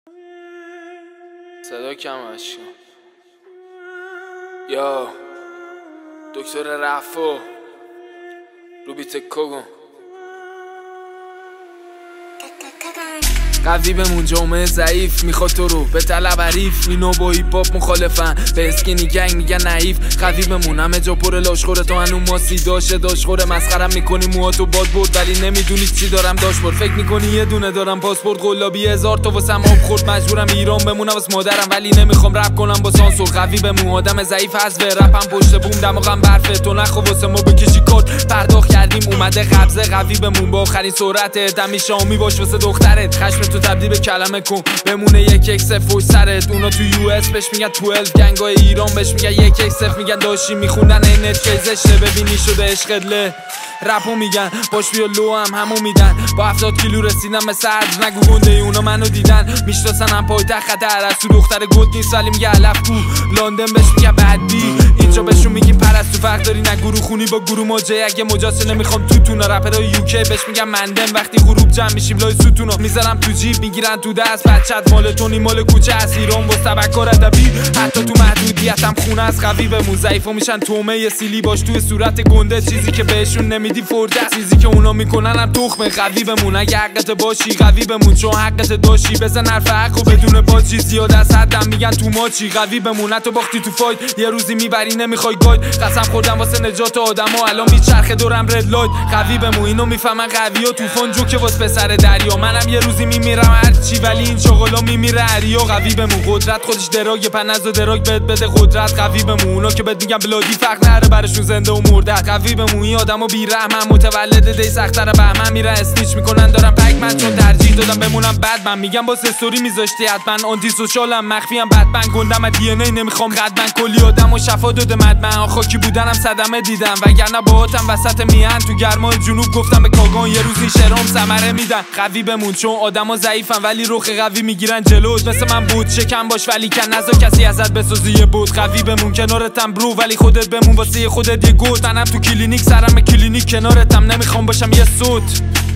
صدا کمش کن. یا دکتر رفو رو بیت کوگون قوی بمون جامعه ضعیف میخواد تو رو به طلب حریف اینو با هیپ هاپ مخالفن به اسکینی گنگ میگن نحیف قوی بمون همه جا پر لاشخوره تو هنو ماسی داشه داشخوره مسخرم میکنی موهاتو باد برد ولی نمیدونی چی دارم داشبورد فکر میکنی یه دونه دارم پاسپورت قلابی 1000 تا واسم آب خورد مجبورم ایران بمونم واسه مادرم ولی نمیخوام رپ کنم با سانسور قوی بمون آدم ضعیف از رپم پشت بوم دماغم برفه تو نخو واسه ما بکشی کات پرداخت کردیم اومده قبضه قوی بمون با آخرین سرعت دمی شامی باش واسه دخترت خشم تو تبدیل به کلمه کن بمونه یک اکس فوش سرت اونا تو یو اس بهش میگن 12 گنگای ایران بهش میگن یک اکس میگن داشی میخوندن اینت فیزشه ببینی شده عشقله رپو میگن باش بیا لو هم همو میدن با 70 کیلو رسیدم به صدر نگو گنده اونا منو دیدن میشناسن هم پایتخت خطر از تو دختر گد نیست ولی میگه علف کو لندن بهش میگه بدبی اینجا بهشون میگیم پرستو فرق داری نه گروه خونی با گروه موجه اگه مجاسه نمیخوام توتونا رپرای یوکی بهش میگم مندم وقتی غروب جمع میشیم لای ستونا میذارم تو جیب میگیرن تو دست بچت مال تونی مال کوچه از ایران واسه تبکر ادبی حتی تو محدودیتم خونه از قوی بمون ضعیفا میشن تومه سیلی باش توی صورت گنده چیزی که بهشون نمیدی فرده چیزی که اونا میکنن هم تخمه قوی بمون اگه حقت باشی قوی بمون چون حقت داشی بزن حرف حقو بدون پاچی زیاد از حدم میگن تو ماچی قوی بمون تو باختی تو فایت یه روزی میبری نمیخوای گاید قسم خوردم واسه نجات آدما الان میچرخه دورم رد لایت قوی بمون اینو میفهمن قوی و طوفان جو که واسه پسر دریا منم یه روزی میمیرم هرچی ولی این شغلا میمیره عریا قوی بمون قدرت خودش دراگ پنز و دراگ بده قدرت قوی بمون اونا که بهت میگن بلادی فرق نره براشون زنده و مرده قوی بمون این آدمو بی‌رحمن متولد دی سخت‌تر بهمن میرن استیچ میکنن دارم پک من چون ترجیح دادم بمونم بعد من میگم با استوری میذاشتی حتما آنتی سوشالم مخفیم بدبن گندم دی ان ای نمیخوام قدمن کلی آدمو شفا داده مدمن خاکی بودنم صدمه دیدم وگرنه باهاتم وسط میهن تو گرمای جنوب گفتم به کاگان یه روزی شرام ثمره میدن قوی بمون چون آدما ضعیفن ولی رخ قوی میگیرن جلوت مثل من بود شکم باش ولی کن نذار کسی ازت بسازی یه بود قوی بمون کنارتم برو ولی خودت بمون واسه خودت یه گوت منم تو کلینیک سرم کلینیک کنارتم نمیخوام باشم یه صوت